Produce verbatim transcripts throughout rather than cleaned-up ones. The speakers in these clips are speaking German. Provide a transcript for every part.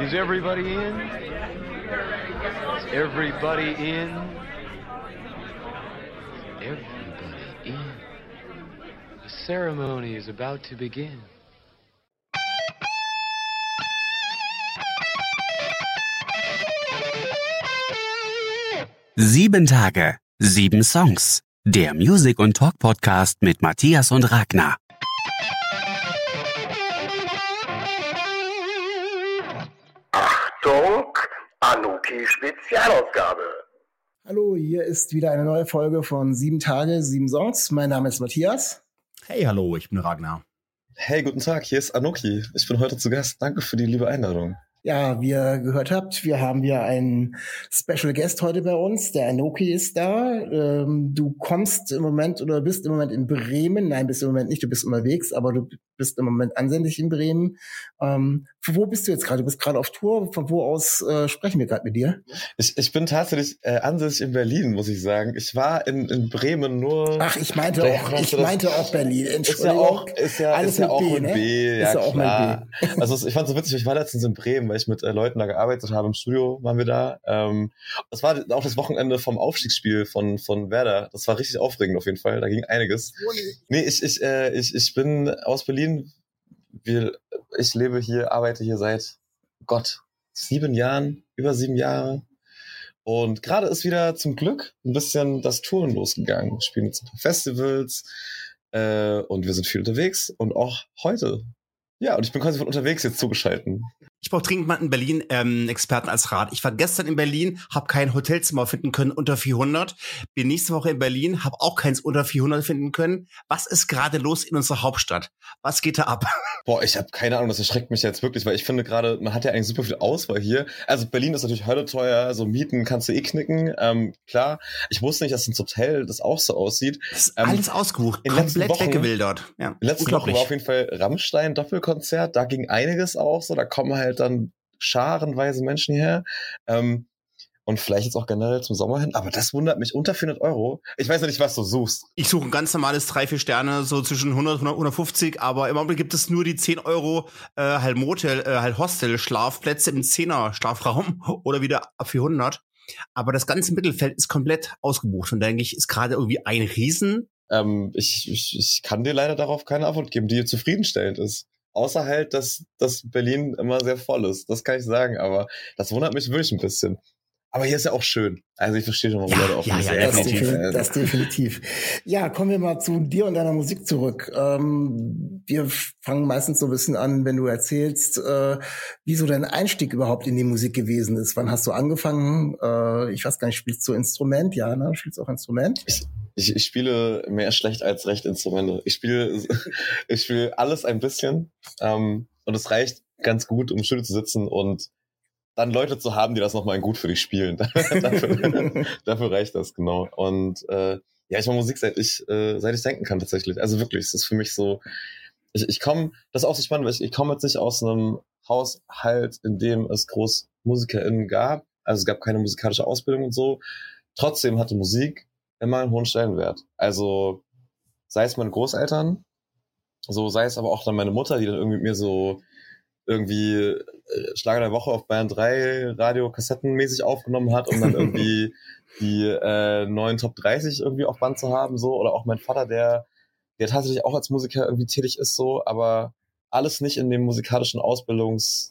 Is everybody in? Is everybody in? Everybody in. The ceremony is about to begin. Sieben Tage, sieben Songs. Der Music- und Talk-Podcast mit Matthias und Ragnar. Achtung, Anoki-Spezialausgabe. Hallo, hier ist wieder eine neue Folge von Sieben Tage, sieben Songs. Mein Name ist Matthias. Hey, hallo, ich bin Ragnar. Hey, guten Tag, hier ist Anoki. Ich bin heute zu Gast. Danke für die liebe Einladung. Ja, wie ihr gehört habt, wir haben hier einen Special Guest heute bei uns. Der Anoki ist da. Ähm, du kommst im Moment oder bist im Moment in Bremen. Nein, bist im Moment nicht. Du bist unterwegs, aber du bist im Moment ansässig in Bremen. Ähm, wo bist du jetzt gerade? Du bist gerade auf Tour. Von wo aus äh, sprechen wir gerade mit dir? Ich, ich bin tatsächlich äh, ansässig in Berlin, muss ich sagen. Ich war in, in Bremen nur... Ach, ich meinte auch, ich meinte auch Berlin. Ist ja auch, ist ja, Alles ist ja mit auch B, mit ne? B. Ja, ist ja auch klar. mit B. Also ich fand so witzig, ich war letztens in Bremen, weil ich mit äh, Leuten da gearbeitet habe. Im Studio waren wir da. Ähm, das war auch das Wochenende vom Aufstiegsspiel von, von Werder. Das war richtig aufregend auf jeden Fall. Da ging einiges. Nee, ich, ich, äh, ich, ich bin aus Berlin. Wir, ich lebe hier, arbeite hier seit, Gott, sieben Jahren, über sieben Jahre. Und gerade ist wieder zum Glück ein bisschen das Touren losgegangen. Wir spielen jetzt ein paar Festivals äh, und wir sind viel unterwegs. Und auch heute. Ja, und ich bin quasi von unterwegs jetzt zugeschaltet. Ich brauche dringend mal in Berlin ähm, Experten als Rat. Ich war gestern in Berlin, habe kein Hotelzimmer finden können unter vierhundert. Bin nächste Woche in Berlin, habe auch keins unter vierhundert finden können. Was ist gerade los in unserer Hauptstadt? Was geht da ab? Boah, ich habe keine Ahnung, das erschreckt mich jetzt wirklich, weil ich finde gerade, man hat ja eigentlich super viel Auswahl hier. Also Berlin ist natürlich Hölle teuer, so Mieten kannst du eh knicken. Ähm, klar, ich wusste nicht, dass ins Hotel das auch so aussieht. Das ist ähm, alles ausgebucht, komplett weggewildert. Ja, in den letzten Wochen war auf jeden Fall Rammstein Doppelkonzert, da ging einiges auch so, da kommen halt dann scharenweise Menschen hierher. Ähm, und vielleicht jetzt auch generell zum Sommer hin. Aber das wundert mich, unter vierhundert Euro. Ich weiß ja nicht, was du suchst. Ich suche ein ganz normales drei, vier Sterne, so zwischen hundert, hundert, hundertfünfzig. Aber im Augenblick gibt es nur die zehn Euro äh, halt Motel, äh, halt Hostel-Schlafplätze im Zehner-Schlafraum oder wieder ab vierhundert. Aber das ganze Mittelfeld ist komplett ausgebucht. Und da denke ich, ist gerade irgendwie ein Riesen. Ähm, ich, ich, ich kann dir leider darauf keine Antwort geben, die zufriedenstellend ist. Außer halt, dass, dass Berlin immer sehr voll ist. Das kann ich sagen. Aber das wundert mich wirklich ein bisschen. Aber hier ist ja auch schön. Also ich verstehe schon, warum ja, Leute auch ja, ja, das, definitiv. definitiv, das definitiv. Ja, kommen wir mal zu dir und deiner Musik zurück. Ähm, wir fangen meistens so ein bisschen an, wenn du erzählst, äh, wie so dein Einstieg überhaupt in die Musik gewesen ist. Wann hast du angefangen? Äh, ich weiß gar nicht, spielst du Instrument? Ja, ne? Spielst du auch Instrument? Ich, ich, ich spiele mehr schlecht als recht Instrumente. Ich spiele, ich spiele alles ein bisschen. Ähm, und es reicht ganz gut, um Stühle zu sitzen und dann Leute zu haben, die das nochmal gut für dich spielen. dafür, dafür reicht das, genau. Und äh, ja, ich mache Musik, seit ich äh, seit ich denken kann tatsächlich. Also wirklich, es ist für mich so, ich, ich komme, das ist auch so spannend, weil ich, ich komme jetzt nicht aus einem Haushalt, in dem es groß MusikerInnen gab. Also es gab keine musikalische Ausbildung und so. Trotzdem hatte Musik immer einen hohen Stellenwert. Also sei es meine Großeltern, so sei es aber auch dann meine Mutter, die dann irgendwie mit mir so irgendwie äh, Schlager der Woche auf Bayern drei Radio-Kassettenmäßig aufgenommen hat, um dann irgendwie die äh, neuen Top dreißig irgendwie auf Band zu haben, so. Oder auch mein Vater, der der tatsächlich auch als Musiker irgendwie tätig ist, so, aber alles nicht in dem musikalischen Ausbildungsteil,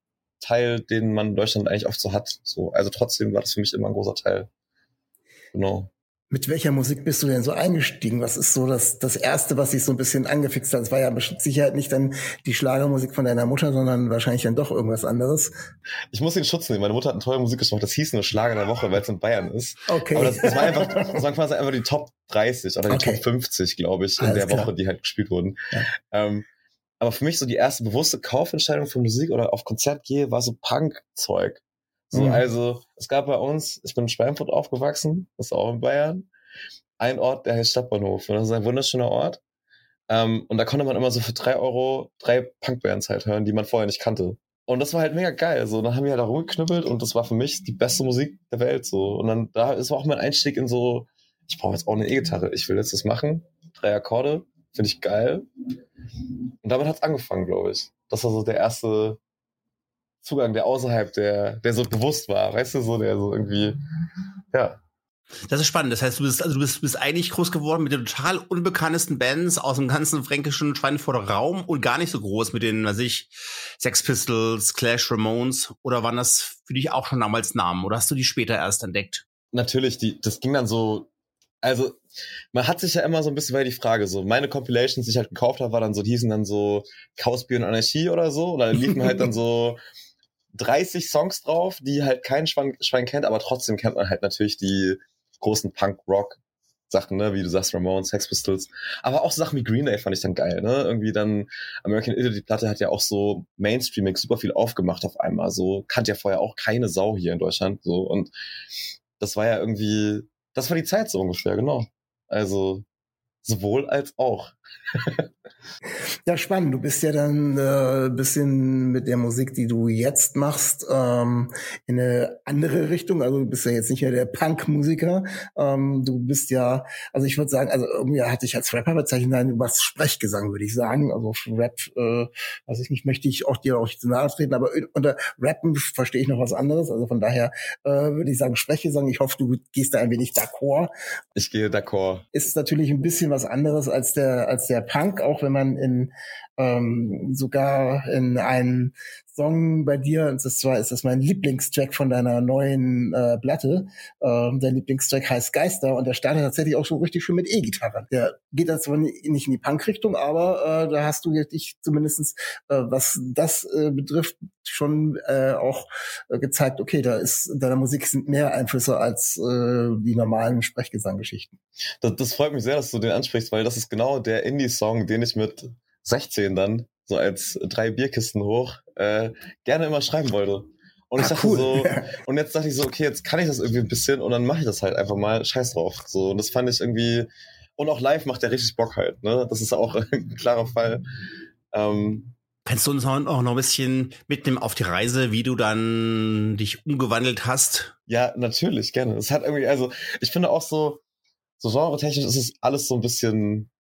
den man in Deutschland eigentlich oft so hat. So. Also trotzdem war das für mich immer ein großer Teil. Genau. Mit welcher Musik bist du denn so eingestiegen? Was ist so das, das Erste, was dich so ein bisschen angefixt hat? Es war ja mit Sicherheit nicht dann die Schlagermusik von deiner Mutter, sondern wahrscheinlich dann doch irgendwas anderes. Ich muss den Schutz nehmen. Meine Mutter hat einen tollen Musikgeschmack. Das hieß nur Schlager der Woche, weil es in Bayern ist. Okay. Aber das, das war einfach, das waren quasi einfach die Top dreißig oder die Okay. Top fünfzig, glaube ich, in Alles der klar. Woche, die halt gespielt wurden. Ja. Ähm, aber für mich so die erste bewusste Kaufentscheidung für Musik oder auf Konzert gehe, war so Punk-Zeug. So, Mhm. also, es gab bei uns, ich bin in Schweinfurt aufgewachsen, das ist auch in Bayern, ein Ort, der heißt Stadtbahnhof. Und das ist ein wunderschöner Ort. Ähm, und da konnte man immer so für drei Euro drei Punkbands halt hören, die man vorher nicht kannte. Und das war halt mega geil. So, dann haben wir halt da rumgeknüppelt und das war für mich die beste Musik der Welt. So. Und dann, da ist auch mein Einstieg in so, ich brauche jetzt auch eine E-Gitarre. Ich will jetzt das machen. Drei Akkorde. Finde ich geil. Und damit hat's angefangen, glaube ich. Das war so der erste Zugang, der außerhalb, der, der so bewusst war, weißt du, so, der so irgendwie, ja. Das ist spannend. Das heißt, du bist, also du bist, bist eigentlich groß geworden mit den total unbekanntesten Bands aus dem ganzen fränkischen Schweinfurter Raum und gar nicht so groß mit den, weiß ich, Sex Pistols, Clash, Ramones. Oder waren das für dich auch schon damals Namen? Oder hast du die später erst entdeckt? Natürlich, die, das ging dann so, also, man hat sich ja immer so ein bisschen, weil die Frage so, meine Compilations, die ich halt gekauft habe, war dann so, die hießen dann so Chaosbier und Anarchie oder so. Und da liefen halt dann so dreißig Songs drauf, die halt kein Schwein, Schwein kennt, aber trotzdem kennt man halt natürlich die großen Punk-Rock-Sachen, ne, wie du sagst, Ramones, Sex Pistols, aber auch so Sachen wie Green Day fand ich dann geil, ne, irgendwie dann American Idiot, die Platte hat ja auch so Mainstreaming super viel aufgemacht auf einmal, so, kannte ja vorher auch keine Sau hier in Deutschland, so, und das war ja irgendwie, das war die Zeit so ungefähr, genau, also sowohl als auch. Ja, spannend. Du bist ja dann äh, bisschen mit der Musik, die du jetzt machst, ähm, in eine andere Richtung. Also du bist ja jetzt nicht mehr der Punk-Musiker. Ähm, du bist ja, also ich würde sagen, also irgendwie hatte ich als Rapper bezeichnet, nein, was Sprechgesang, würde ich sagen. Also für Rap, äh, weiß ich nicht, möchte ich auch dir auch nicht zu nahe treten, aber unter Rappen verstehe ich noch was anderes. Also von daher äh, würde ich sagen Sprechgesang. Ich hoffe, du gehst da ein wenig d'accord. Ich gehe d'accord. Ist natürlich ein bisschen was anderes als der als der Punk, auch wenn man in ähm, sogar in einem Song bei dir, und das zwar ist das mein Lieblingstrack von deiner neuen äh, Platte, ähm, dein Lieblingstrack heißt Geister und der startet tatsächlich auch so richtig schön mit E-Gitarre. Der geht da zwar nicht in die Punk-Richtung, aber äh, da hast du dich zumindestens, äh, was das äh, betrifft, schon äh, auch äh, gezeigt, okay, da ist in deiner Musik sind mehr Einflüsse als äh, die normalen Sprechgesanggeschichten. Das, das freut mich sehr, dass du den ansprichst, weil das ist genau der Indie-Song, den ich mit sechzehn dann, so als drei Bierkisten hoch, äh, gerne immer schreiben wollte. Und ich ah, dachte cool. so, und jetzt dachte ich so, okay, jetzt kann ich das irgendwie ein bisschen und dann mache ich das halt einfach mal, scheiß drauf. So, und das fand ich irgendwie, und auch live macht der richtig Bock halt, ne? Das ist auch ein klarer Fall. Ähm, Kannst du uns auch noch ein bisschen mitnehmen auf die Reise, wie du dann dich umgewandelt hast? Ja, natürlich, gerne. Es hat irgendwie, also, ich finde auch so, so genre-technisch ist es alles so ein bisschen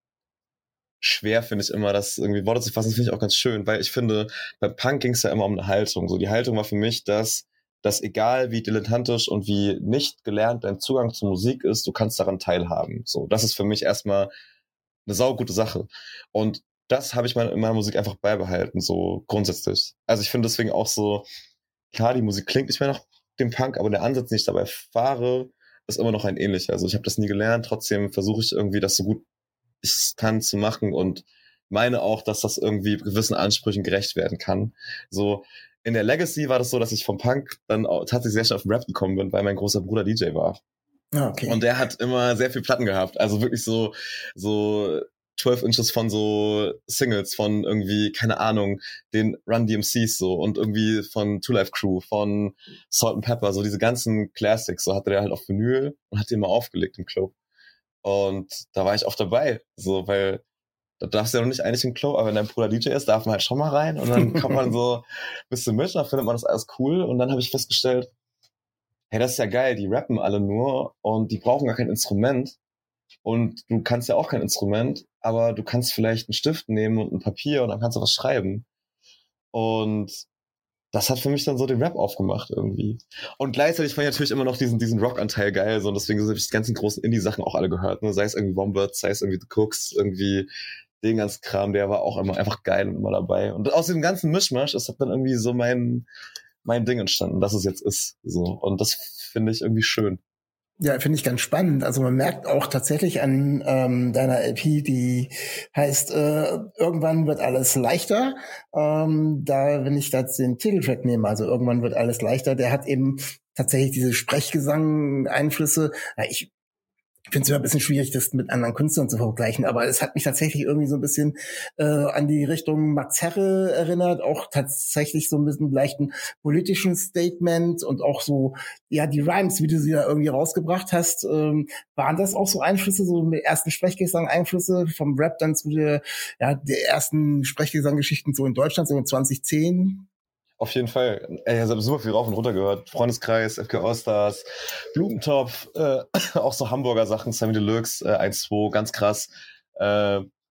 schwer, finde ich immer, das irgendwie Worte zu fassen, finde ich auch ganz schön, weil ich finde, bei Punk ging es ja immer um eine Haltung. So, die Haltung war für mich, dass, dass egal wie dilettantisch und wie nicht gelernt dein Zugang zur Musik ist, du kannst daran teilhaben. So, das ist für mich erstmal eine saugute Sache. Und das habe ich in meiner Musik einfach beibehalten, so grundsätzlich. Also ich finde deswegen auch so, klar, die Musik klingt nicht mehr nach dem Punk, aber der Ansatz, den ich dabei fahre, ist immer noch ein ähnlicher. Also ich habe das nie gelernt, trotzdem versuche ich irgendwie das so gut ich kann zu machen und meine auch, dass das irgendwie gewissen Ansprüchen gerecht werden kann. So in der Legacy war das so, dass ich vom Punk dann auch tatsächlich sehr schnell auf den Rap gekommen bin, weil mein großer Bruder D J war. Ah, okay. Und der hat immer sehr viel Platten gehabt. Also wirklich so, so zwölf Inches von so Singles von irgendwie, keine Ahnung, den Run D M Cs so und irgendwie von Two Life Crew, von Salt and Pepper, so diese ganzen Classics, so hatte der halt auf Vinyl und hat die immer aufgelegt im Club. Und da war ich oft dabei, so, weil da darfst du ja noch nicht eigentlich im Club, aber wenn dein Bruder D J ist, darf man halt schon mal rein und dann kommt man so ein bisschen mit, dann findet man das alles cool und dann habe ich festgestellt, hey, das ist ja geil, die rappen alle nur und die brauchen gar kein Instrument und du kannst ja auch kein Instrument, aber du kannst vielleicht einen Stift nehmen und ein Papier und dann kannst du was schreiben. Und das hat für mich dann so den Rap aufgemacht irgendwie. Und gleichzeitig fand ich natürlich immer noch diesen, diesen Rock-Anteil geil, so, und deswegen habe ich die ganzen großen Indie-Sachen auch alle gehört, ne? Sei es irgendwie Wombats, sei es irgendwie The Cooks, irgendwie den ganzen Kram, der war auch immer einfach geil und immer dabei. Und aus dem ganzen Mischmasch ist dann irgendwie so mein, mein Ding entstanden, dass es jetzt ist, so. Und das finde ich irgendwie schön. Ja, finde ich ganz spannend. Also man merkt auch tatsächlich an ähm, deiner L P, die heißt äh, irgendwann wird alles leichter. Ähm, da, wenn ich jetzt den Titeltrack nehme, also irgendwann wird alles leichter, der hat eben tatsächlich diese Sprechgesang-Einflüsse. Ja, ich Ich finde es immer ein bisschen schwierig, das mit anderen Künstlern zu vergleichen, aber es hat mich tatsächlich irgendwie so ein bisschen äh, an die Richtung Max Herre erinnert, auch tatsächlich so ein bisschen leichten politischen Statement und auch so, ja, die Rhymes, wie du sie da irgendwie rausgebracht hast, ähm, waren das auch so Einflüsse, so mit ersten Sprechgesang-Einflüsse vom Rap dann zu der, ja, der ersten Sprechgesang-Geschichten so in Deutschland, so in zwanzig zehn? Auf jeden Fall. Ey, ich habe super viel rauf und runter gehört. Freundeskreis, F K Allstars, Blumentopf, äh, auch so Hamburger Sachen, Sammy Deluxe, äh, eins zwei, ganz krass. Äh,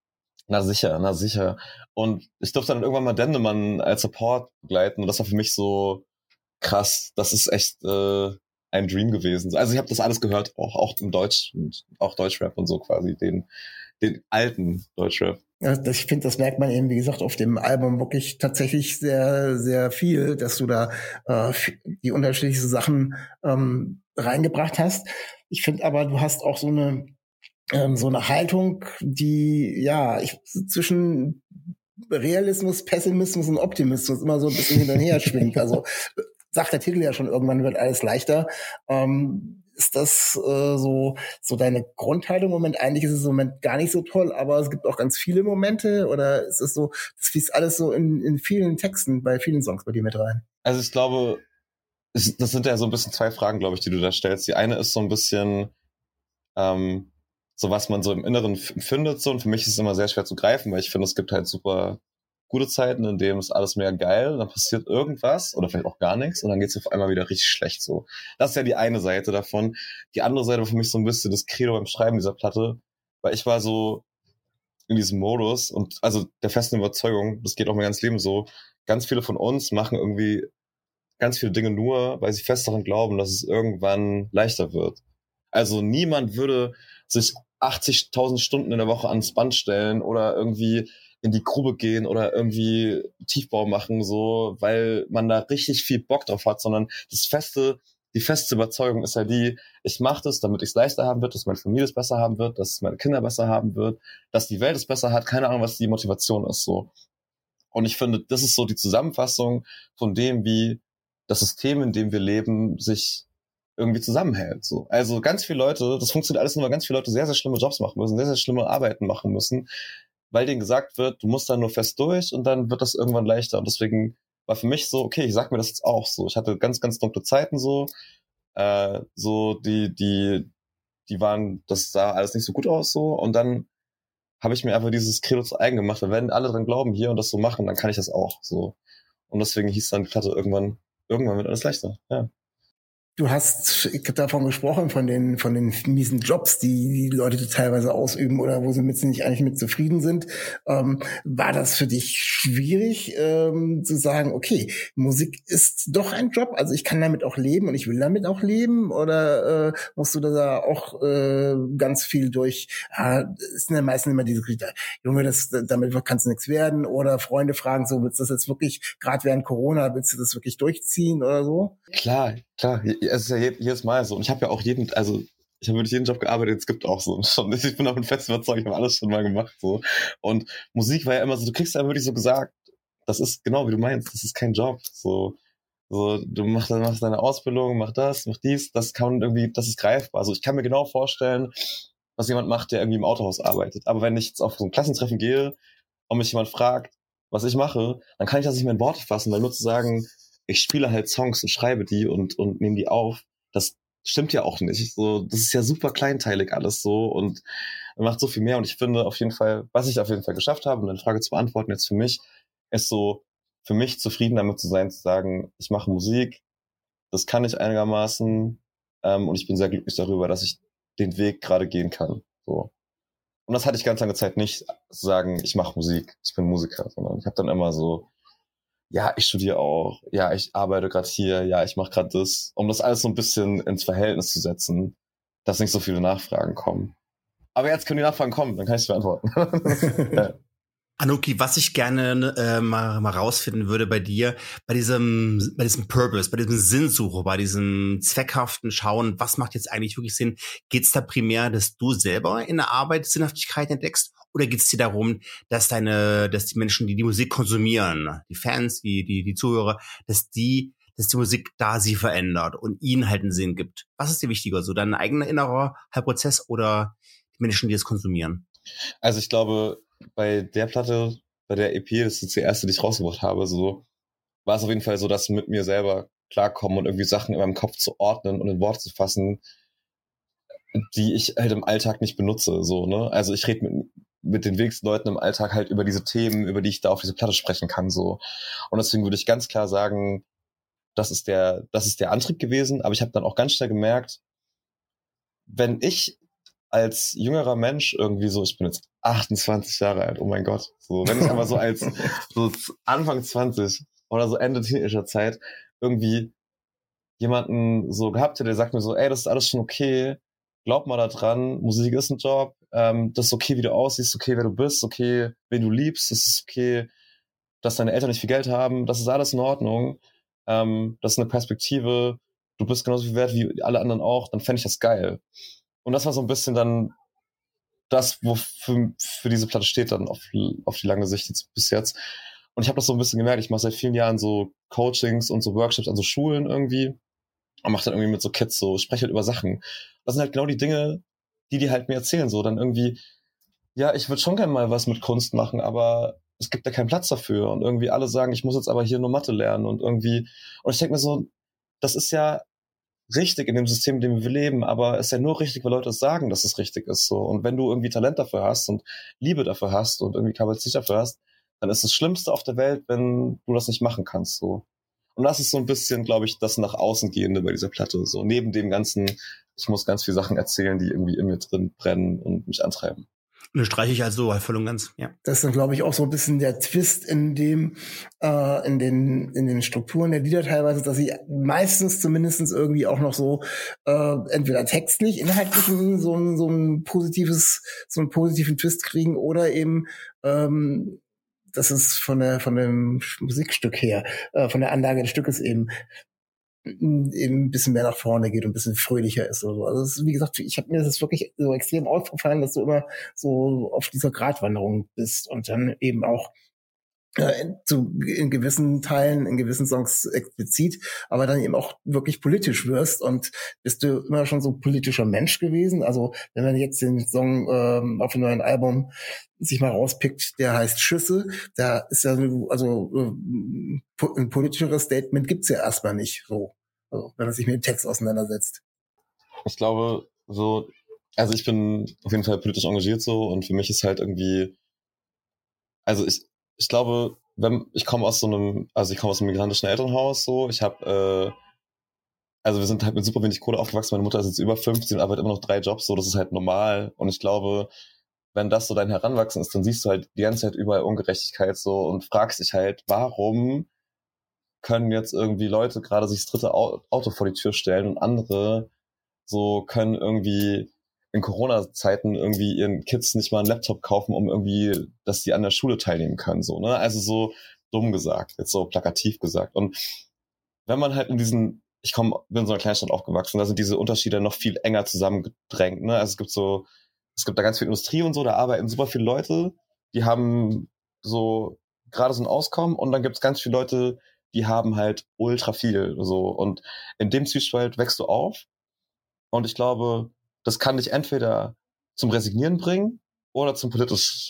Na sicher, na sicher. Und ich durfte dann irgendwann mal Dendemann als Support begleiten und das war für mich so krass. Das ist echt äh, ein Dream gewesen. Also ich habe das alles gehört, auch auch im Deutsch und auch Deutschrap und so quasi, den den alten Deutschrap. Ja, das, ich finde, das merkt man eben, wie gesagt, auf dem Album wirklich tatsächlich sehr, sehr viel, dass du da äh, die unterschiedlichsten Sachen ähm, reingebracht hast. Ich finde aber, du hast auch so eine ähm, so eine Haltung, die ja ich, zwischen Realismus, Pessimismus und Optimismus immer so ein bisschen hin und her schwingt. Also sagt der Titel ja schon, irgendwann wird alles leichter. Ähm, ist das äh, so so deine Grundhaltung im Moment? Eigentlich ist es im Moment gar nicht so toll, aber es gibt auch ganz viele Momente, oder ist es so, das fließt alles so in, in vielen Texten, bei vielen Songs bei dir mit rein? Also ich glaube, es, das sind ja so ein bisschen zwei Fragen, glaube ich, die du da stellst. Die eine ist so ein bisschen ähm, so, was man so im Inneren f- findet, so, und für mich ist es immer sehr schwer zu greifen, weil ich finde, es gibt halt super gute Zeiten, in denen ist alles mega geil, dann passiert irgendwas oder vielleicht auch gar nichts und dann geht's auf einmal wieder richtig schlecht so. Das ist ja die eine Seite davon. Die andere Seite war für mich so ein bisschen das Credo beim Schreiben dieser Platte, weil ich war so in diesem Modus und also der festen Überzeugung, das geht auch mein ganzes Leben so, ganz viele von uns machen irgendwie ganz viele Dinge nur, weil sie fest daran glauben, dass es irgendwann leichter wird. Also niemand würde sich achtzigtausend Stunden in der Woche ans Band stellen oder irgendwie in die Grube gehen oder irgendwie Tiefbau machen, so, weil man da richtig viel Bock drauf hat, sondern das feste, die feste Überzeugung ist ja die, ich mache das, damit ich es leichter haben wird, dass meine Familie es besser haben wird, dass meine Kinder besser haben wird, dass die Welt es besser hat, keine Ahnung, was die Motivation ist, so. Und ich finde, das ist so die Zusammenfassung von dem, wie das System, in dem wir leben, sich irgendwie zusammenhält, so. Also ganz viele Leute, das funktioniert alles nur, weil ganz viele Leute sehr, sehr schlimme Jobs machen müssen, sehr, sehr schlimme Arbeiten machen müssen, weil denen gesagt wird, du musst da nur fest durch und dann wird das irgendwann leichter. Und deswegen war für mich so, okay, ich sag mir das jetzt auch so. Ich hatte ganz, ganz dunkle Zeiten so, äh, so die, die, die waren, das sah alles nicht so gut aus so. Und dann habe ich mir einfach dieses Credo zu eigen gemacht. Weil wenn alle dran glauben hier und das so machen, dann kann ich das auch so. Und deswegen hieß dann die Platte irgendwann, irgendwann wird alles leichter, ja. Du hast davon gesprochen, von den, von den miesen Jobs, die die Leute teilweise ausüben oder wo sie mit nicht eigentlich mit zufrieden sind. Ähm, war das für dich schwierig, ähm, zu sagen, okay, Musik ist doch ein Job, also ich kann damit auch leben und ich will damit auch leben? Oder äh, musst du da auch äh, ganz viel durch, äh, es sind ja meistens immer diese Kritiker, Junge, das, damit kannst du nichts werden, oder Freunde fragen so, willst du das jetzt wirklich, gerade während Corona, willst du das wirklich durchziehen oder so? Klar, klar, es ist ja jedes Mal so. Und ich habe ja auch jeden, also ich habe wirklich jeden Job gearbeitet, den es gibt auch so. Schon, ich bin auch ein fest überzeugt, ich habe alles schon mal gemacht so. Und Musik war ja immer so, du kriegst ja wirklich so gesagt, das ist genau wie du meinst, das ist kein Job. So, so du machst, machst deine Ausbildung, mach das, mach dies, das kann irgendwie, das ist greifbar. Also ich kann mir genau vorstellen, was jemand macht, der irgendwie im Autohaus arbeitet. Aber wenn ich jetzt auf so ein Klassentreffen gehe und mich jemand fragt, was ich mache, dann kann ich das nicht mehr in Worte fassen, weil nur zu sagen, ich spiele halt Songs und schreibe die und, und nehme die auf, das stimmt ja auch nicht. So, das ist ja super kleinteilig alles so und man macht so viel mehr. Und ich finde auf jeden Fall, was ich auf jeden Fall geschafft habe, um deine Frage zu beantworten jetzt für mich, ist so, für mich zufrieden damit zu sein, zu sagen, ich mache Musik, das kann ich einigermaßen ähm, und ich bin sehr glücklich darüber, dass ich den Weg gerade gehen kann. So. Und das hatte ich ganz lange Zeit nicht, zu sagen, ich mache Musik, ich bin Musiker, sondern ich habe dann immer so, ja, ich studiere auch, ja, ich arbeite gerade hier, ja, ich mache gerade das, um das alles so ein bisschen ins Verhältnis zu setzen, dass nicht so viele Nachfragen kommen. Aber jetzt können die Nachfragen kommen, dann kann ich es beantworten. Ja. Anoki, was ich gerne äh, mal, mal rausfinden würde bei dir, bei diesem, bei diesem Purpose, bei diesem Sinnsuche, bei diesem zweckhaften Schauen, was macht jetzt eigentlich wirklich Sinn? Geht es da primär, dass du selber in der Arbeit Sinnhaftigkeit entdeckst? Oder geht es dir darum, dass deine, dass die Menschen, die die Musik konsumieren, die Fans, die, die, die Zuhörer, dass die, dass die Musik da sie verändert und ihnen halt einen Sinn gibt? Was ist dir wichtiger? So dein eigener innerer Prozess oder die Menschen, die es konsumieren? Also ich glaube, bei der Platte, bei der E P, das ist jetzt die erste, die ich rausgebracht habe, so, war es auf jeden Fall so, dass mit mir selber klarkommen und irgendwie Sachen in meinem Kopf zu ordnen und in Worte zu fassen, die ich halt im Alltag nicht benutze, so, ne? Also ich rede mit, mit den wenigsten Leuten im Alltag halt über diese Themen, über die ich da auf diese Platte sprechen kann, so. Und deswegen würde ich ganz klar sagen, das ist der, das ist der Antrieb gewesen, aber ich habe dann auch ganz schnell gemerkt, wenn ich als jüngerer Mensch irgendwie so, ich bin jetzt achtundzwanzig Jahre alt, oh mein Gott. So, wenn ich aber so als so Anfang zwanzig oder so Ende Teenagerzeit irgendwie jemanden so gehabt hätte, der sagt mir so, ey, das ist alles schon okay, glaub mal da dran, Musik ist ein Job, ähm, das ist okay, wie du aussiehst, okay, wer du bist, okay, wen du liebst, das ist okay, dass deine Eltern nicht viel Geld haben, das ist alles in Ordnung, ähm, das ist eine Perspektive, du bist genauso viel wert wie alle anderen auch, dann fände ich das geil. Und das war so ein bisschen dann das, wofür für diese Platte steht dann auf, auf die lange Sicht jetzt, bis jetzt. Und ich habe das so ein bisschen gemerkt, ich mache seit vielen Jahren so Coachings und so Workshops an so Schulen irgendwie und mache dann irgendwie mit so Kids so, spreche halt über Sachen. Das sind halt genau die Dinge, die die halt mir erzählen, so dann irgendwie, ja, ich würde schon gerne mal was mit Kunst machen, aber es gibt ja keinen Platz dafür und irgendwie alle sagen, ich muss jetzt aber hier nur Mathe lernen und irgendwie, und ich denke mir so, das ist ja richtig in dem System, in dem wir leben, aber es ist ja nur richtig, weil Leute sagen, dass es richtig ist, so. Und wenn du irgendwie Talent dafür hast und Liebe dafür hast und irgendwie Kapazität dafür hast, dann ist das Schlimmste auf der Welt, wenn du das nicht machen kannst, so. Und das ist so ein bisschen, glaube ich, das nach außen gehende bei dieser Platte, so. Neben dem ganzen, ich muss ganz viele Sachen erzählen, die irgendwie in mir drin brennen und mich antreiben. Und das streiche ich also voll und ganz, ja. Das ist dann, glaube ich, auch so ein bisschen der Twist in dem, äh, in den, in den Strukturen der Lieder teilweise, dass sie meistens zumindestens irgendwie auch noch so, äh, entweder textlich, inhaltlich so ein, so ein positives, so einen positiven Twist kriegen oder eben, ähm, das ist von der, von dem Musikstück her, äh, von der Anlage des Stückes eben, eben ein bisschen mehr nach vorne geht und ein bisschen fröhlicher ist oder so. Also es ist, wie gesagt, ich habe mir das wirklich so extrem aufgefallen, dass du immer so auf dieser Gratwanderung bist und dann eben auch äh, zu, in gewissen Teilen, in gewissen Songs explizit, aber dann eben auch wirklich politisch wirst. Und bist du immer schon so politischer Mensch gewesen? Also wenn man jetzt den Song ähm, auf dem neuen Album sich mal rauspickt, der heißt Schüsse, da ist ja also äh, ein politischeres Statement gibt's ja erstmal nicht so. Also, wenn man sich mit dem Text auseinandersetzt. Ich glaube, so, also ich bin auf jeden Fall politisch engagiert so und für mich ist halt irgendwie, also ich, ich glaube, wenn, ich komme aus so einem, also ich komme aus einem migrantischen Elternhaus so, ich habe, äh, also wir sind halt mit super wenig Kohle aufgewachsen, meine Mutter ist jetzt über fünfzig und arbeitet immer noch drei Jobs, so, das ist halt normal und ich glaube, wenn das so dein Heranwachsen ist, dann siehst du halt die ganze Zeit überall Ungerechtigkeit so und fragst dich halt, warum können jetzt irgendwie Leute gerade sich das dritte Auto vor die Tür stellen und andere so können irgendwie in Corona-Zeiten irgendwie ihren Kids nicht mal einen Laptop kaufen, um irgendwie, dass die an der Schule teilnehmen können, so, ne? Also so dumm gesagt, jetzt so plakativ gesagt. Und wenn man halt in diesen, ich komme, bin in so einer Kleinstadt aufgewachsen, da sind diese Unterschiede noch viel enger zusammengedrängt, ne? Also es gibt so, es gibt da ganz viel Industrie und so, da arbeiten super viele Leute, die haben so gerade so ein Auskommen und dann gibt es ganz viele Leute, die haben halt ultra viel, so. Und in dem Zwiespalt wächst du auf. Und ich glaube, das kann dich entweder zum Resignieren bringen oder zum politisch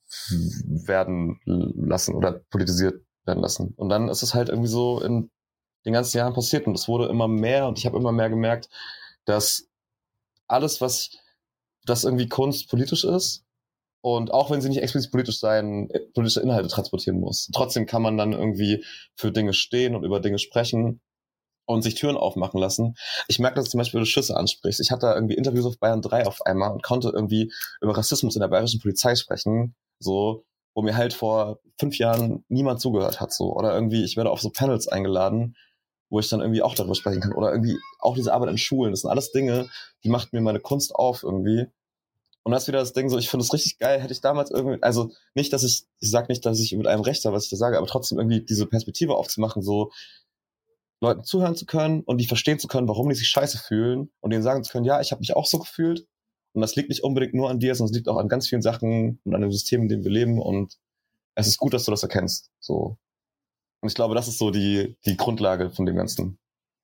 werden lassen oder politisiert werden lassen. Und dann ist es halt irgendwie so in den ganzen Jahren passiert und es wurde immer mehr und ich habe immer mehr gemerkt, dass alles, was, das irgendwie Kunst politisch ist, und auch wenn sie nicht explizit politisch sein, politische Inhalte transportieren muss. Trotzdem kann man dann irgendwie für Dinge stehen und über Dinge sprechen und sich Türen aufmachen lassen. Ich merke, dass du zum Beispiel du Schüsse ansprichst. Ich hatte da irgendwie Interviews auf Bayern drei auf einmal und konnte irgendwie über Rassismus in der bayerischen Polizei sprechen, so, wo mir halt vor fünf Jahren niemand zugehört hat, so. Oder irgendwie, ich werde auf so Panels eingeladen, wo ich dann irgendwie auch darüber sprechen kann. Oder irgendwie auch diese Arbeit in Schulen. Das sind alles Dinge, die macht mir meine Kunst auf irgendwie. Und das ist wieder das Ding so, ich finde es richtig geil, hätte ich damals irgendwie, also nicht, dass ich, ich sag nicht, dass ich mit einem Recht habe, was ich da sage, aber trotzdem irgendwie diese Perspektive aufzumachen, so Leuten zuhören zu können und die verstehen zu können, warum die sich scheiße fühlen und denen sagen zu können, ja, ich habe mich auch so gefühlt und das liegt nicht unbedingt nur an dir, sondern es liegt auch an ganz vielen Sachen und an dem System, in dem wir leben und es ist gut, dass du das erkennst, so. Und ich glaube, das ist so die, die Grundlage von dem Ganzen.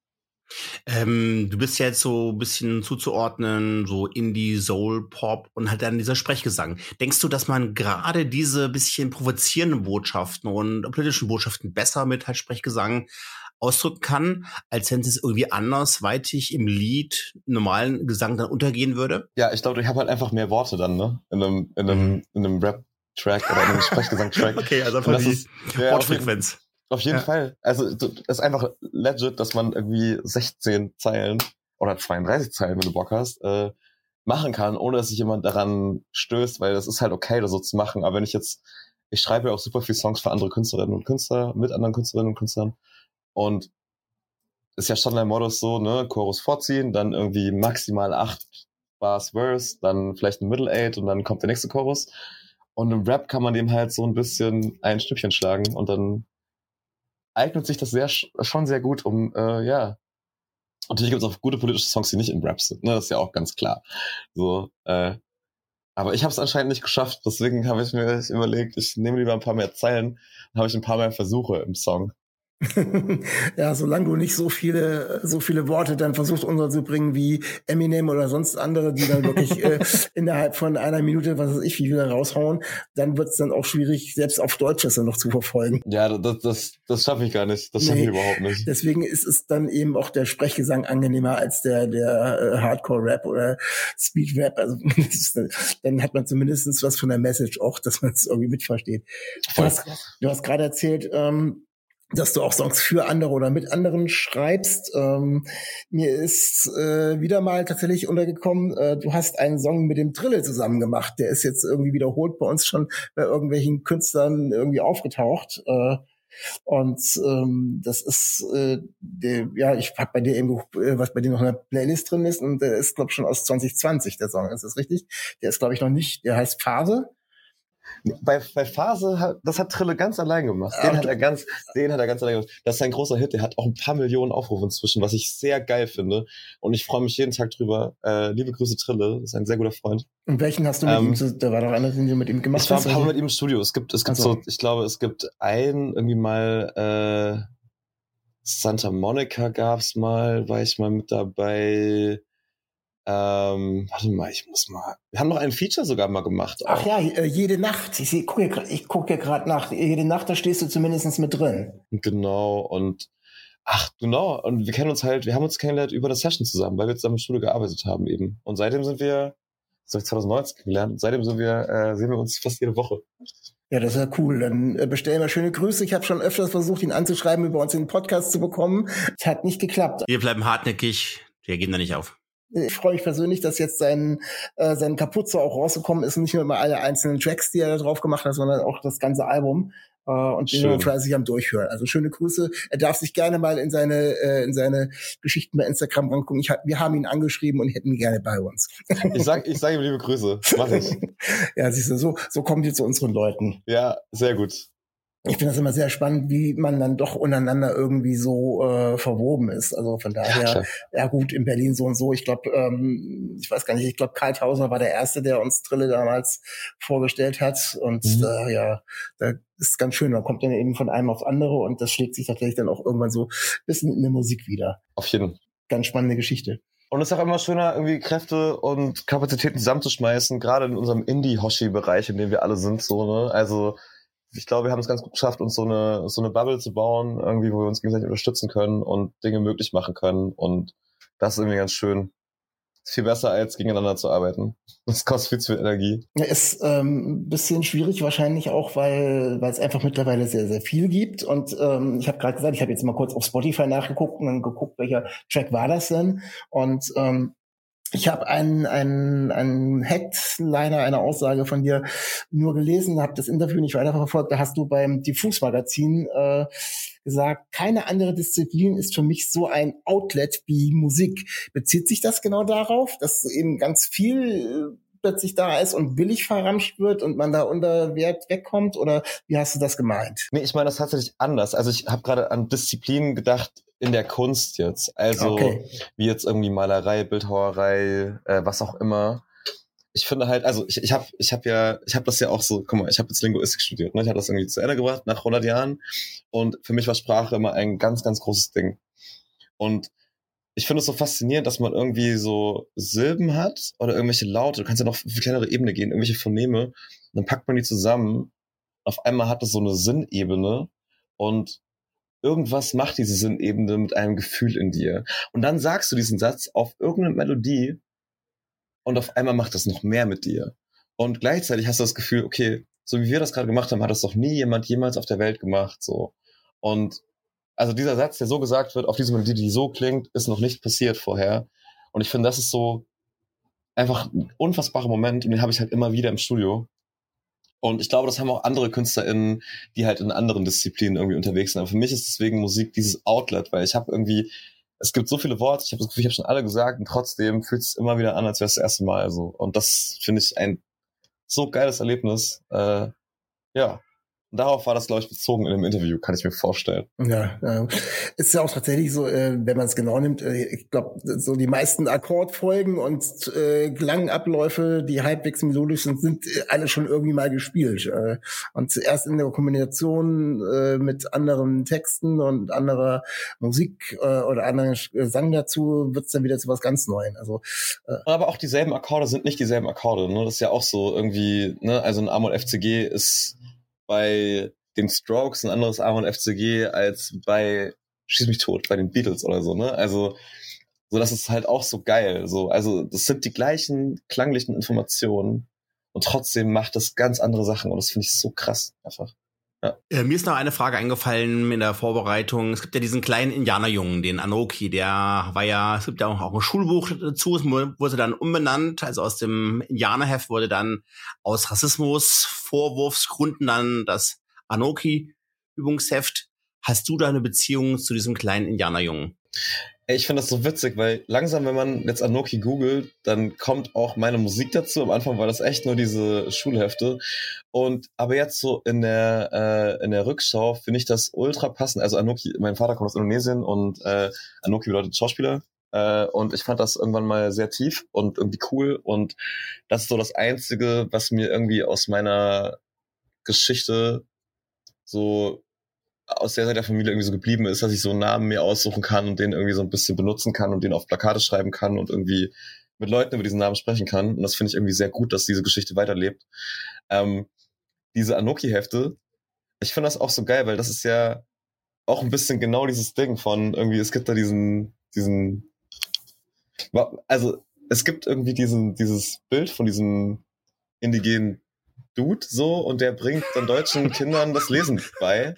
Ähm, du bist ja jetzt so ein bisschen zuzuordnen, so Indie, Soul, Pop und halt dann dieser Sprechgesang. Denkst du, dass man gerade diese bisschen provozierenden Botschaften und politischen Botschaften besser mit halt Sprechgesang ausdrücken kann, als wenn es irgendwie andersweitig im Lied, normalen Gesang dann untergehen würde? Ja, ich glaube, ich habe halt einfach mehr Worte dann, ne? In einem, in einem, mhm. in einem Rap-Track oder in einem Sprechgesang-Track. Okay, also einfach die ist, ja, Wortfrequenz. Auf jeden ja. Fall. Also es ist einfach legit, dass man irgendwie sechzehn Zeilen oder zweiunddreißig Zeilen, wenn du Bock hast, äh, machen kann, ohne dass sich jemand daran stößt, weil das ist halt okay, das so zu machen. Aber wenn ich jetzt, ich schreibe ja auch super viele Songs für andere Künstlerinnen und Künstler, mit anderen Künstlerinnen und Künstlern und ist ja Standard-Modus so, ne, Chorus vorziehen, dann irgendwie maximal acht Bars Verse, dann vielleicht ein Middle Eight und dann kommt der nächste Chorus. Und im Rap kann man dem halt so ein bisschen ein Stückchen schlagen und dann eignet sich das sehr schon sehr gut, um, äh, ja, natürlich gibt es auch gute politische Songs, die nicht im Rap sind, ne, das ist ja auch ganz klar. So, äh, aber ich habe es anscheinend nicht geschafft, deswegen habe ich mir überlegt, ich nehme lieber ein paar mehr Zeilen, dann habe ich ein paar mehr Versuche im Song. Ja, solange du nicht so viele, so viele Worte dann versuchst unterzubringen wie Eminem oder sonst andere, die dann wirklich äh, innerhalb von einer Minute, was weiß ich, wie wieder raushauen, dann wird's dann auch schwierig, selbst auf Deutsch das dann noch zu verfolgen. Ja, das, das, das schaffe ich gar nicht. Das schaffe Nee, ich überhaupt nicht. Deswegen ist es dann eben auch der Sprechgesang angenehmer als der, der äh, Hardcore-Rap oder Speed-Rap. Also das ist, dann hat man zumindest was von der Message auch, dass man es irgendwie mitversteht. Du hast, du hast gerade erzählt, ähm, dass du auch Songs für andere oder mit anderen schreibst. Ähm, mir ist äh, wieder mal tatsächlich untergekommen, äh, du hast einen Song mit dem Trille zusammen gemacht. Der ist jetzt irgendwie wiederholt bei uns schon bei irgendwelchen Künstlern irgendwie aufgetaucht. Äh, und ähm, das ist, äh, der, ja, ich habe bei dir eben, äh, was bei dir noch in der Playlist drin ist, und der ist, glaube ich, schon aus zwanzig zwanzig, der Song. Ist das richtig? Der ist, glaube ich, noch nicht, der heißt Phase. Bei, bei Phase, hat, das hat Trille ganz allein gemacht. Den hat er ganz, den hat er ganz allein gemacht. Das ist ein großer Hit, der hat auch ein paar Millionen Aufrufe inzwischen, was ich sehr geil finde. Und ich freue mich jeden Tag drüber. Äh, liebe Grüße Trille, das ist ein sehr guter Freund. Und welchen hast du mit ähm, ihm, da war doch einer, den du mit ihm gemacht hast? Ich war hast? ein paar Mal mit ihm im Studio. Es gibt, es gibt also. so, ich glaube, es gibt ein, irgendwie mal, äh, Santa Monica gab's mal, war ich mal mit dabei. Ähm, warte mal, ich muss mal. Wir haben noch ein Feature sogar mal gemacht. Auch. Ach ja, jede Nacht. Ich gucke ich guck ja gerade nach. Jede Nacht, da stehst du zumindest mit drin. Genau, und ach, genau. Und wir kennen uns halt, wir haben uns kennengelernt über eine Session zusammen, weil wir zusammen im Studio gearbeitet haben eben. Und seitdem sind wir, das habe ich zwanzig neunzehn kennengelernt, und seitdem sind wir, äh, sehen wir uns fast jede Woche. Ja, das ist ja cool. Dann äh, bestellen wir schöne Grüße. Ich habe schon öfters versucht, ihn anzuschreiben, über uns in den Podcast zu bekommen. Es hat nicht geklappt. Wir bleiben hartnäckig, wir geben da nicht auf. Ich freue mich persönlich, dass jetzt sein, äh, sein Capuzzo auch rausgekommen ist und nicht nur immer alle einzelnen Tracks, die er da drauf gemacht hat, sondern auch das ganze Album. Äh, und den wir fleißig am Durchhören. Also schöne Grüße. Er darf sich gerne mal in seine äh, in seine Geschichten bei Instagram rangucken. Ich, wir haben ihn angeschrieben und hätten ihn gerne bei uns. Ich sag, ich sage ihm liebe Grüße. Mach ich. Ja, siehst du, so, so kommen wir zu unseren Leuten. Ja, sehr gut. Ich finde das immer sehr spannend, wie man dann doch untereinander irgendwie so äh, verwoben ist. Also von daher, ja, ja gut, in Berlin so und so. Ich glaube, ähm, ich weiß gar nicht, ich glaube, Karl Tausner war der Erste, der uns Trille damals vorgestellt hat. Und mhm. äh, ja, da ist ganz schön. Man kommt dann eben von einem auf andere und das schlägt sich tatsächlich dann auch irgendwann so ein bisschen in der Musik wieder. Auf jeden Fall. Ganz spannende Geschichte. Und es ist auch immer schöner, irgendwie Kräfte und Kapazitäten zusammenzuschmeißen, gerade in unserem Indie-Hoshi-Bereich, in dem wir alle sind, so, ne? Also, ich glaube, wir haben es ganz gut geschafft, uns so eine so eine Bubble zu bauen, irgendwie, wo wir uns gegenseitig unterstützen können und Dinge möglich machen können. Und das ist irgendwie ganz schön. Ist viel besser, als gegeneinander zu arbeiten. Das kostet viel zu viel Energie. Ja, ist ähm, ein bisschen schwierig wahrscheinlich auch, weil weil es einfach mittlerweile sehr, sehr viel gibt. Und ähm, ich habe gerade gesagt, ich habe jetzt mal kurz auf Spotify nachgeguckt und dann geguckt, welcher Track war das denn. Und ähm, ich habe einen, einen, einen Headliner, eine Aussage von dir nur gelesen, habe das Interview nicht weiterverfolgt. Da hast du beim Diffus-Magazin äh, gesagt, keine andere Disziplin ist für mich so ein Outlet wie Musik. Bezieht sich das genau darauf, dass eben ganz viel äh, plötzlich da ist und billig verramscht wird und man da unter Wert wegkommt? Oder wie hast du das gemeint? Nee, ich meine das tatsächlich anders. Also ich habe gerade an Disziplinen gedacht, in der Kunst jetzt, also okay. Wie jetzt irgendwie Malerei, Bildhauerei, äh, was auch immer. Ich finde halt, also ich ich habe ich habe ja, ich habe das ja auch so, guck mal, ich habe jetzt Linguistik studiert, ne? Ich habe das irgendwie zu Ende gebracht nach hundert Jahren und für mich war Sprache immer ein ganz, ganz großes Ding. Und ich finde es so faszinierend, dass man irgendwie so Silben hat oder irgendwelche Laute, du kannst ja noch auf eine kleinere Ebene gehen, irgendwelche Phoneme, und dann packt man die zusammen, auf einmal hat das so eine Sinnebene und irgendwas macht diese Sinnebene mit einem Gefühl in dir. Und dann sagst du diesen Satz auf irgendeine Melodie und auf einmal macht das noch mehr mit dir. Und gleichzeitig hast du das Gefühl, okay, so wie wir das gerade gemacht haben, hat das doch nie jemand jemals auf der Welt gemacht. So. Und also dieser Satz, der so gesagt wird, auf diese Melodie, die so klingt, ist noch nicht passiert vorher. Und ich finde, das ist so einfach ein unfassbarer Moment und den habe ich halt immer wieder im Studio. Und ich glaube, das haben auch andere KünstlerInnen, die halt in anderen Disziplinen irgendwie unterwegs sind. Aber für mich ist deswegen Musik dieses Outlet, weil ich habe irgendwie, es gibt so viele Worte, ich habe das Gefühl, ich habe schon alle gesagt und trotzdem fühlt es immer wieder an, als wäre es das erste Mal so. Und das finde ich ein so geiles Erlebnis. Äh, ja. Und darauf war das, glaube ich, bezogen in dem Interview, kann ich mir vorstellen. Ja, äh, ist ja auch tatsächlich so, äh, wenn man es genau nimmt, äh, ich glaube, so die meisten Akkordfolgen und äh, Klangabläufe, die halbwegs melodisch sind, sind äh, alle schon irgendwie mal gespielt. Äh, und zuerst in der Kombination äh, mit anderen Texten und anderer Musik äh, oder anderen Gesang dazu wird's dann wieder zu was ganz Neuem. Also, äh, aber auch dieselben Akkorde sind nicht dieselben Akkorde. Ne? Das ist ja auch so irgendwie, ne? Also ein A-Moll F C G ist bei den Strokes ein anderes A-Moll F C G als bei Schieß mich tot, bei den Beatles oder so, ne? Also, so, das ist halt auch so geil, so. Also, das sind die gleichen klanglichen Informationen und trotzdem macht das ganz andere Sachen und das finde ich so krass, einfach. Ja. Äh, mir ist noch eine Frage eingefallen in der Vorbereitung. Es gibt ja diesen kleinen Indianerjungen, den Anoki, der war ja, es gibt ja auch, auch ein Schulbuch dazu, es wurde dann umbenannt, also aus dem Indianerheft wurde dann aus Rassismus-Vorwurfsgründen dann das Anoki-Übungsheft. Hast du da eine Beziehung zu diesem kleinen Indianerjungen? Ich finde das so witzig, weil langsam, wenn man jetzt Anoki googelt, dann kommt auch meine Musik dazu. Am Anfang war das echt nur diese Schulhefte. Und aber jetzt so in der äh, in der Rückschau finde ich das ultra passend. Also Anoki, mein Vater kommt aus Indonesien und äh, Anoki bedeutet Schauspieler. Äh, und ich fand das irgendwann mal sehr tief und irgendwie cool. Und das ist so das Einzige, was mir irgendwie aus meiner Geschichte so aus der Seite der Familie irgendwie so geblieben ist, dass ich so einen Namen mir aussuchen kann und den irgendwie so ein bisschen benutzen kann und den auf Plakate schreiben kann und irgendwie mit Leuten über diesen Namen sprechen kann. Und das finde ich irgendwie sehr gut, dass diese Geschichte weiterlebt. Ähm, diese Anoki-Hefte, ich finde das auch so geil, weil das ist ja auch ein bisschen genau dieses Ding von irgendwie, es gibt da diesen, diesen, also es gibt irgendwie diesen, dieses Bild von diesem indigenen Dude so und der bringt dann deutschen Kindern das Lesen bei.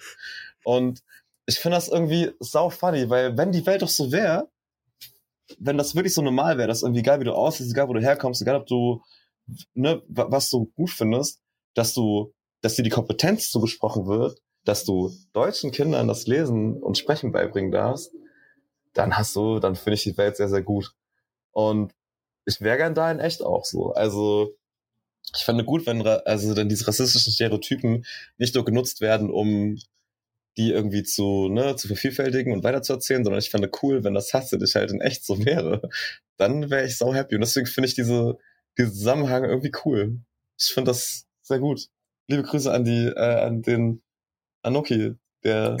Und ich finde das irgendwie sau funny, weil wenn die Welt doch so wäre, wenn das wirklich so normal wäre, dass irgendwie egal wie du aussiehst, egal wo du herkommst, egal ob du, ne, was du gut findest, dass du, dass dir die Kompetenz zugesprochen wird, dass du deutschen Kindern das Lesen und Sprechen beibringen darfst, dann hast du, dann finde ich die Welt sehr, sehr gut. Und ich wäre gern da in echt auch so. Also, ich fände gut, wenn, also dann diese rassistischen Stereotypen nicht nur genutzt werden, um die irgendwie zu, ne, zu vervielfältigen und weiterzuerzählen, sondern ich fände cool, wenn das tatsächlich halt in echt so wäre. Dann wäre ich sau happy. Und deswegen finde ich diese, diesen Zusammenhang irgendwie cool. Ich finde das sehr gut. Liebe Grüße an die, äh, an den Anoki, der,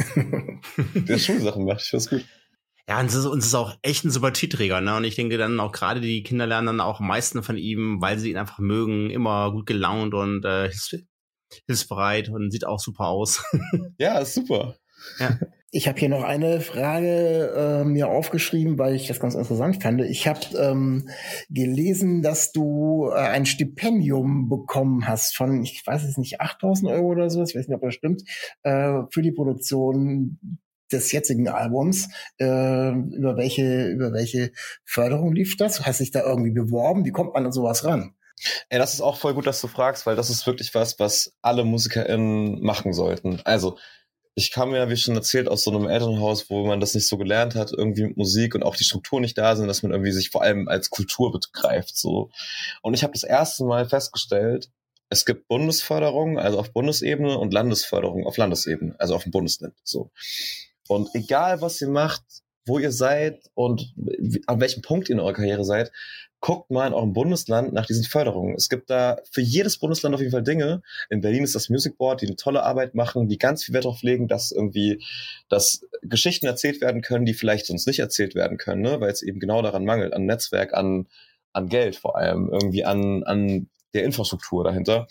der Schulsachen macht. Ich finde das gut. Ja, und es ist, und es ist auch echt ein Sympathieträger, ne? Und ich denke dann auch gerade die Kinder lernen dann auch am meisten von ihm, weil sie ihn einfach mögen, immer gut gelaunt und äh, hilfsbereit und sieht auch super aus. Ja, ist super. Ja. Ich habe hier noch eine Frage äh, mir aufgeschrieben, weil ich das ganz interessant fand. Ich habe ähm, gelesen, dass du äh, ein Stipendium bekommen hast von, ich weiß es nicht, achttausend Euro oder so, ich weiß nicht, ob das stimmt, äh, für die Produktion des jetzigen Albums. Äh, über welche über welche Förderung lief das? Hast du dich da irgendwie beworben? Wie kommt man an sowas ran? Ey, das ist auch voll gut, dass du fragst, weil das ist wirklich was, was alle MusikerInnen machen sollten. Also, ich kam ja, wie schon erzählt, aus so einem Elternhaus, wo man das nicht so gelernt hat, irgendwie mit Musik und auch die Strukturen nicht da sind, dass man irgendwie sich vor allem als Kultur begreift, so. Und ich habe das erste Mal festgestellt, es gibt Bundesförderung, also auf Bundesebene und Landesförderung auf Landesebene, also auf dem Bundesland, so. Und egal, was ihr macht, wo ihr seid und an welchem Punkt ihr in eurer Karriere seid, guckt mal in eurem Bundesland nach diesen Förderungen. Es gibt da für jedes Bundesland auf jeden Fall Dinge. In Berlin ist das Music Board, die eine tolle Arbeit machen, die ganz viel Wert darauf legen, dass irgendwie, dass Geschichten erzählt werden können, die vielleicht sonst nicht erzählt werden können, ne? Weil es eben genau daran mangelt, an Netzwerk, an, an Geld vor allem, irgendwie an, an der Infrastruktur dahinter.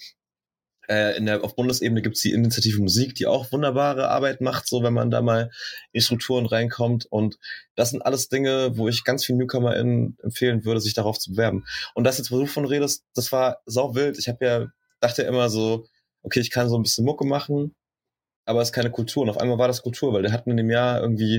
Äh, in der, auf Bundesebene gibt's die Initiative Musik, die auch wunderbare Arbeit macht, so wenn man da mal in die Strukturen reinkommt. Und das sind alles Dinge, wo ich ganz vielen NewcomerInnen empfehlen würde, sich darauf zu bewerben. Und das jetzt, wo du von redest, das war sau wild. Ich habe ja, dachte ja immer so, okay, ich kann so ein bisschen Mucke machen, aber es ist keine Kultur. Und auf einmal war das Kultur, weil der hatten in dem Jahr irgendwie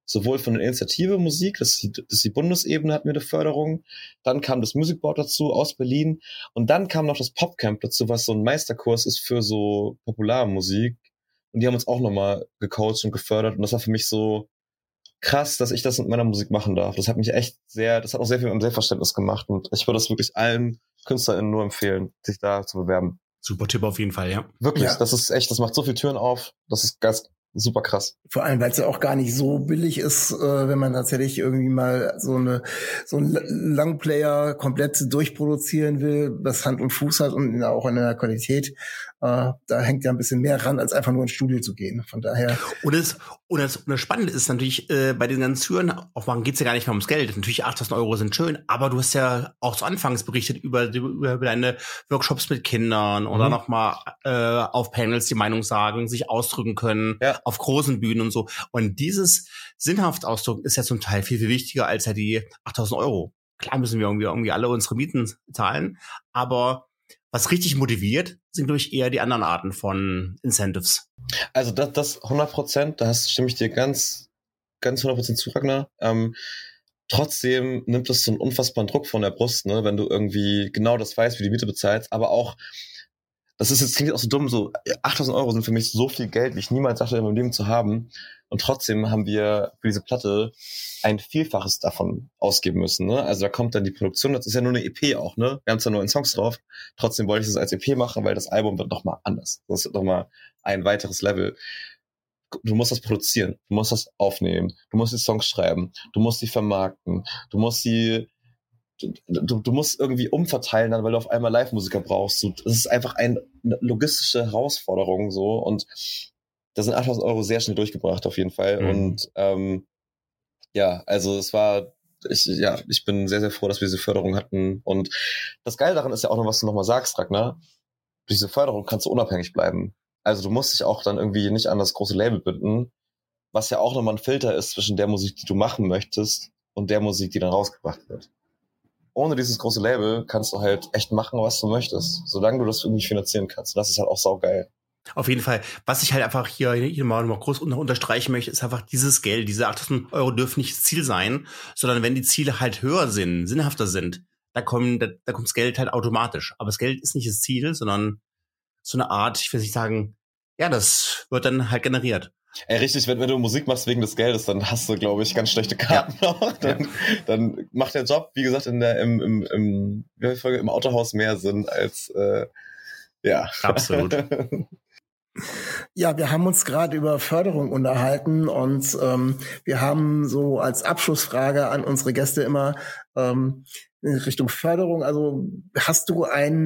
sowohl von der Initiative Musik, das ist, die, das ist die Bundesebene, hatten wir eine Förderung, dann kam das Music Board dazu aus Berlin und dann kam noch das Popcamp dazu, was so ein Meisterkurs ist für so Popularmusik und die haben uns auch nochmal gecoacht und gefördert und das war für mich so krass, dass ich das mit meiner Musik machen darf. Das hat mich echt sehr, das hat auch sehr viel mit meinem Selbstverständnis gemacht und ich würde das wirklich allen KünstlerInnen nur empfehlen, sich da zu bewerben. Super Tipp auf jeden Fall, ja. Wirklich, Ja. das ist echt, das macht so viele Türen auf, das ist ganz super krass. Vor allem, weil es ja auch gar nicht so billig ist, äh, wenn man tatsächlich irgendwie mal so eine so einen Langplayer komplett durchproduzieren will, was Hand und Fuß hat und auch in der Qualität. Äh, da hängt ja ein bisschen mehr ran, als einfach nur ins Studio zu gehen. Von daher. Und das, und das, und das Spannende ist natürlich, äh, bei den ganzen Türen aufmachen geht's ja gar nicht mehr ums Geld. Natürlich achttausend Euro sind schön, aber du hast ja auch zu Anfangs berichtet über, über, über deine Workshops mit Kindern oder Mhm. nochmal äh, auf Panels die Meinung sagen, sich ausdrücken können, Ja. auf großen Bühnen und so. Und dieses sinnhaft Ausdrücken ist ja zum Teil viel, viel wichtiger als ja die achttausend Euro. Klar müssen wir irgendwie, irgendwie alle unsere Mieten zahlen, aber was richtig motiviert, sind, glaube ich, eher die anderen Arten von Incentives. Also das, das hundert Prozent, da hast, stimme ich dir ganz, ganz hundert Prozent zu, Ragnar. Ähm, trotzdem nimmt das so einen unfassbaren Druck von der Brust, ne, wenn du irgendwie genau das weißt, wie die Miete bezahlst, aber auch, das ist jetzt, klingt auch so dumm, so achttausend Euro sind für mich so viel Geld, wie ich niemals dachte, in meinem Leben zu haben. Und trotzdem haben wir für diese Platte ein Vielfaches davon ausgeben müssen, ne? Also da kommt dann die Produktion, das ist ja nur eine E P auch, ne? Wir haben zwar nur einen Songs drauf, trotzdem wollte ich das als E P machen, weil das Album wird nochmal anders. Das wird nochmal ein weiteres Level. Du musst das produzieren, du musst das aufnehmen, du musst die Songs schreiben, du musst die vermarkten, du musst die Du, du musst irgendwie umverteilen dann, weil du auf einmal Live-Musiker brauchst. Das ist einfach eine logistische Herausforderung so und da sind achttausend Euro sehr schnell durchgebracht auf jeden Fall. Mhm. Und ähm, ja, also es war, ich, ja, ich bin sehr, sehr froh, dass wir diese Förderung hatten. Und das Geile daran ist ja auch noch, was du nochmal sagst, Ragnar, durch diese Förderung kannst du unabhängig bleiben. Also du musst dich auch dann irgendwie nicht an das große Label binden, was ja auch nochmal ein Filter ist zwischen der Musik, die du machen möchtest und der Musik, die dann rausgebracht wird. Ohne dieses große Label kannst du halt echt machen, was du möchtest, solange du das irgendwie finanzieren kannst. Und das ist halt auch saugeil. Auf jeden Fall. Was ich halt einfach hier, hier mal, mal groß unterstreichen möchte, ist einfach dieses Geld. Diese achttausend Euro dürfen nicht das Ziel sein, sondern wenn die Ziele halt höher sind, sinnhafter sind, da kommen, da, da kommt das Geld halt automatisch. Aber das Geld ist nicht das Ziel, sondern so eine Art, ich will nicht sagen, ja, das wird dann halt generiert. Ey, richtig, wenn, wenn du Musik machst wegen des Geldes, dann hast du, glaube ich, ganz schlechte Karten ja. auch. Dann, ja. dann macht der Job, wie gesagt, in der, im, im, im, wie Folge, im Autohaus mehr Sinn als, äh, ja. Absolut. Ja, wir haben uns gerade über Förderung unterhalten und ähm, wir haben so als Abschlussfrage an unsere Gäste immer ähm, in Richtung Förderung. Also hast du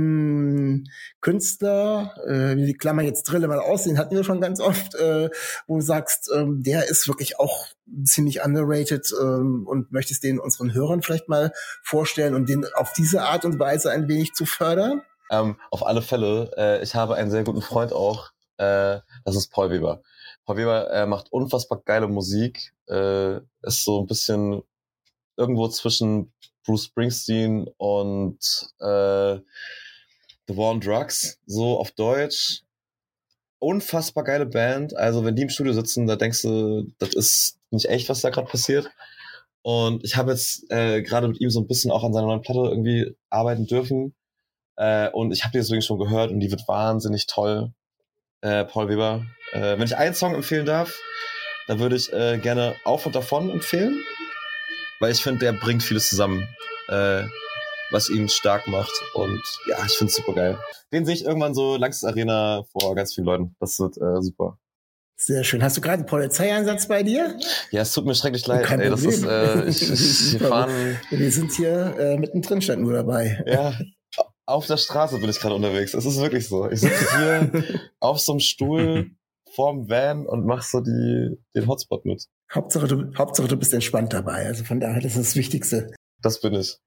einen Künstler, äh, die Klammer jetzt Drille mal aus, den hatten wir schon ganz oft, äh, wo du sagst, ähm, der ist wirklich auch ziemlich underrated ähm, und möchtest den unseren Hörern vielleicht mal vorstellen und den auf diese Art und Weise ein wenig zu fördern? Ähm, auf alle Fälle. Äh, ich habe einen sehr guten Freund auch. Äh, das ist Paul Weber. Paul Weber äh, macht unfassbar geile Musik. Äh, ist so ein bisschen irgendwo zwischen Bruce Springsteen und äh, The War on Drugs, so auf Deutsch. Unfassbar geile Band. Also wenn die im Studio sitzen, da denkst du, das ist nicht echt, was da gerade passiert. Und ich habe jetzt äh, gerade mit ihm so ein bisschen auch an seiner neuen Platte irgendwie arbeiten dürfen. Äh, und ich habe die deswegen schon gehört und die wird wahnsinnig toll. Äh, Paul Weber. Äh, wenn ich einen Song empfehlen darf, dann würde ich äh, gerne Auf und Davon empfehlen, weil ich finde, der bringt vieles zusammen, äh, was ihn stark macht und ja, ich finde es super geil. Den sehe ich irgendwann so Langsys Arena vor ganz vielen Leuten. Das wird äh, super. Sehr schön. Hast du gerade einen Polizeieinsatz bei dir? Ja, es tut mir schrecklich leid. Kein Ey, das Problem. ist, äh, ich, ich, wir fahren. Wir sind hier äh, mittendrin, stand nur dabei. Ja. Auf der Straße bin ich gerade unterwegs. Es ist wirklich so. Ich sitze hier auf so einem Stuhl vorm Van und mach so die, den Hotspot mit. Hauptsache du, Hauptsache, du bist entspannt dabei. Also von daher, das ist das Wichtigste. Das bin ich.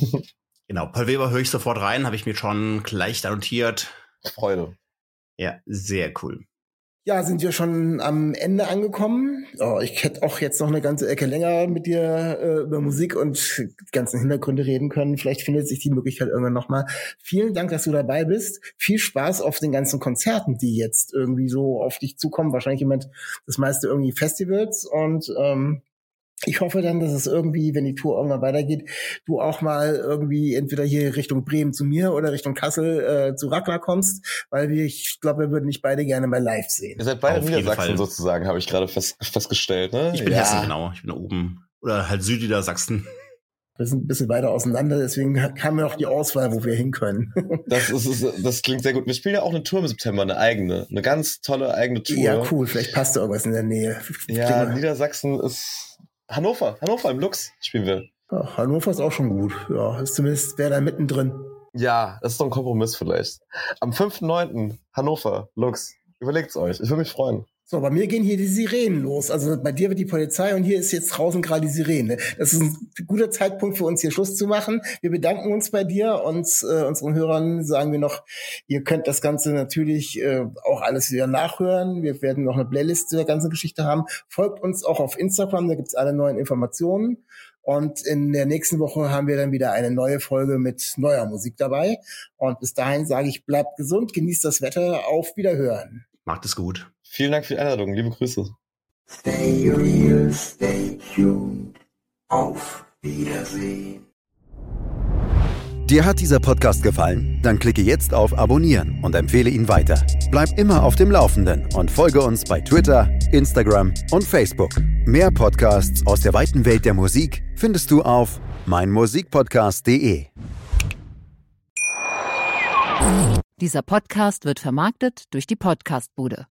Genau, Paul Weber höre ich sofort rein, habe ich mir schon gleich da notiert. Freude. Ja, sehr cool. Ja, sind wir schon am Ende angekommen. Oh, ich hätte auch jetzt noch eine ganze Ecke länger mit dir äh, über Musik und die ganzen Hintergründe reden können. Vielleicht findet sich die Möglichkeit irgendwann nochmal. Vielen Dank, dass du dabei bist. Viel Spaß auf den ganzen Konzerten, die jetzt irgendwie so auf dich zukommen. Wahrscheinlich jemand das meiste irgendwie Festivals und ähm, ich hoffe dann, dass es irgendwie, wenn die Tour irgendwann weitergeht, du auch mal irgendwie entweder hier Richtung Bremen zu mir oder Richtung Kassel äh, zu Rackler kommst, weil wir, ich glaube, wir würden dich beide gerne mal live sehen. Ihr seid beide Auf jeden Niedersachsen Fall. sozusagen, habe ich gerade fest, festgestellt, ne? Ich bin Ja. Hessen, genau. Ich bin da oben. Oder halt Südniedersachsen. Wir sind ein bisschen weiter auseinander, deswegen haben wir noch die Auswahl, wo wir hin können. Das ist, ist, das klingt sehr gut. Wir spielen ja auch eine Tour im September, eine eigene. Eine ganz tolle eigene Tour. Ja, cool. Vielleicht passt da irgendwas in der Nähe. Ja, Niedersachsen ist Hannover. Hannover im Lux spielen wir. Ja, Hannover ist auch schon gut. Ja, ist zumindest wäre da mittendrin. Ja, das ist doch ein Kompromiss vielleicht. Am fünften neunten Hannover, Lux. Überlegt's euch. Ich würde mich freuen. So, bei mir gehen hier die Sirenen los. Also bei dir wird die Polizei und hier ist jetzt draußen gerade die Sirene. Das ist ein guter Zeitpunkt für uns hier Schluss zu machen. Wir bedanken uns bei dir und äh, unseren Hörern sagen wir noch, ihr könnt das Ganze natürlich äh, auch alles wieder nachhören. Wir werden noch eine Playlist zu der ganzen Geschichte haben. Folgt uns auch auf Instagram, da gibt's alle neuen Informationen. Und in der nächsten Woche haben wir dann wieder eine neue Folge mit neuer Musik dabei. Und bis dahin sage ich, bleibt gesund, genießt das Wetter, auf Wiederhören. Macht es gut. Vielen Dank für die Einladung. Liebe Grüße. Stay real, stay tuned. Auf Wiedersehen. Dir hat dieser Podcast gefallen? Dann klicke jetzt auf Abonnieren und empfehle ihn weiter. Bleib immer auf dem Laufenden und folge uns bei Twitter, Instagram und Facebook. Mehr Podcasts aus der weiten Welt der Musik findest du auf meinmusikpodcast punkt de. Dieser Podcast wird vermarktet durch die Podcastbude.